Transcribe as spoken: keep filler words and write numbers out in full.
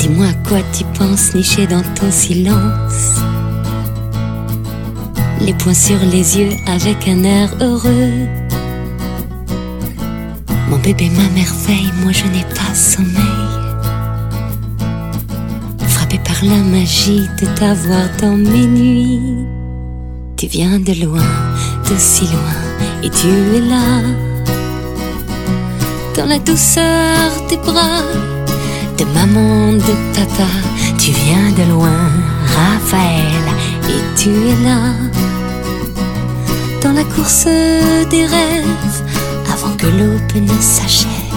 Dis-moi à quoi tu penses niché dans ton silence, les poings sur les yeux avec un air heureux. Mon bébé, ma merveille, moi je n'ai pas sommeil, frappé par la magie de t'avoir dans mes nuits. Tu viens de loin, de si loin, et tu es là, dans la douceur des bras de maman, de papa. Tu viens de loin, Raphaël, et tu es là, dans la course des rêves, avant que l'aube ne s'achève.